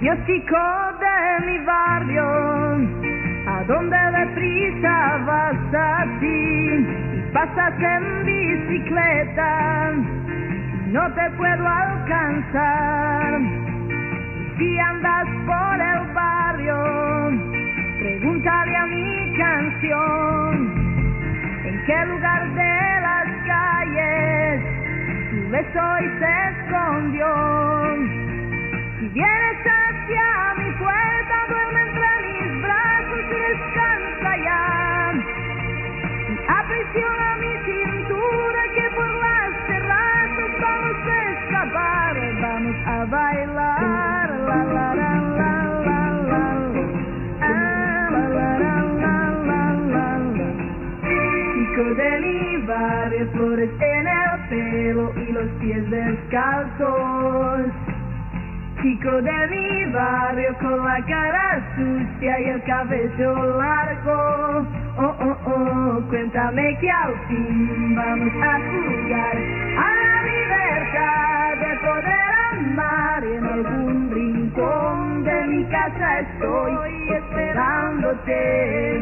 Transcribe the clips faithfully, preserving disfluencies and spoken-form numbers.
Yo chico de mi barrio, ¿a dónde deprisa vas así? Y pasas en bicicleta, no te puedo alcanzar. Si andas por el barrio, pregúntale a mi canción, en qué lugar de las calles tu beso hoy se escondió. Si vienes hacia mi puerta, duerme entre mis brazos y descansa ya. Aprisiona mi cintura que por las terrazas vamos a escapar, vamos a bailar. La, la, la, la, la, la, ah, la, la, la, la, la, la, la. Chico de mi barrio, flores en el pelo y los pies descalzos. Chico de mi barrio con la cara sucia y el cabello largo. Oh, oh, oh, cuéntame que al fin vamos a jugar a la libertad de poder amar. Y en algún rincón de mi casa estoy esperándote.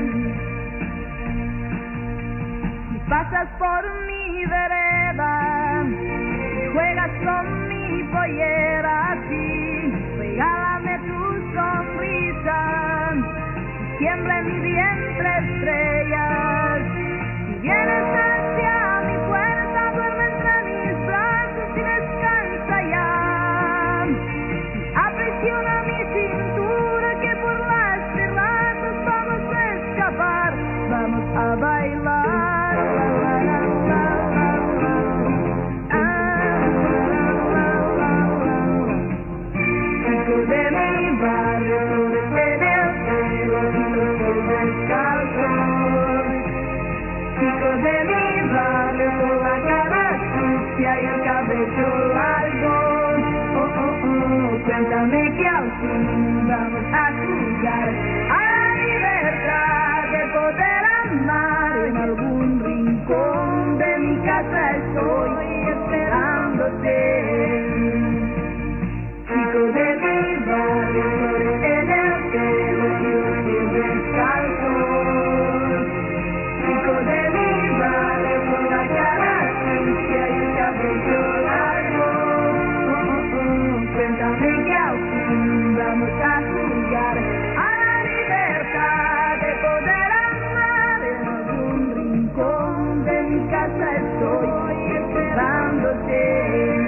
Si pasas por mi vereda, juegas con mi pollera así, regálame tu sonrisa, tiembla en mi vientre estrellas. Si vienes hacia mi puerta, duerme entre mis brazos y descansa ya. Aprisiona mi cintura que por las terrazas vamos a escapar, vamos a bailar. De mi barrio, flores en el pelo y los pies descalzos. Chico de mi barrio con la cara sucia y el cabello largo. Oh, oh, oh, cuéntame que al fin vamos a jugar a la libertad de poder amar. En algún rincón de mi casa estoy esperándote. Chico de mi barrio, flores en el pelo y los pies descalzos. Chico de mi barrio con la cara sucia y el cabello largo. Oh, oh, oh, cuéntame que al fin vamos a jugar a la libertad de poder amar. En algún rincón de mi casa estoy esperándote.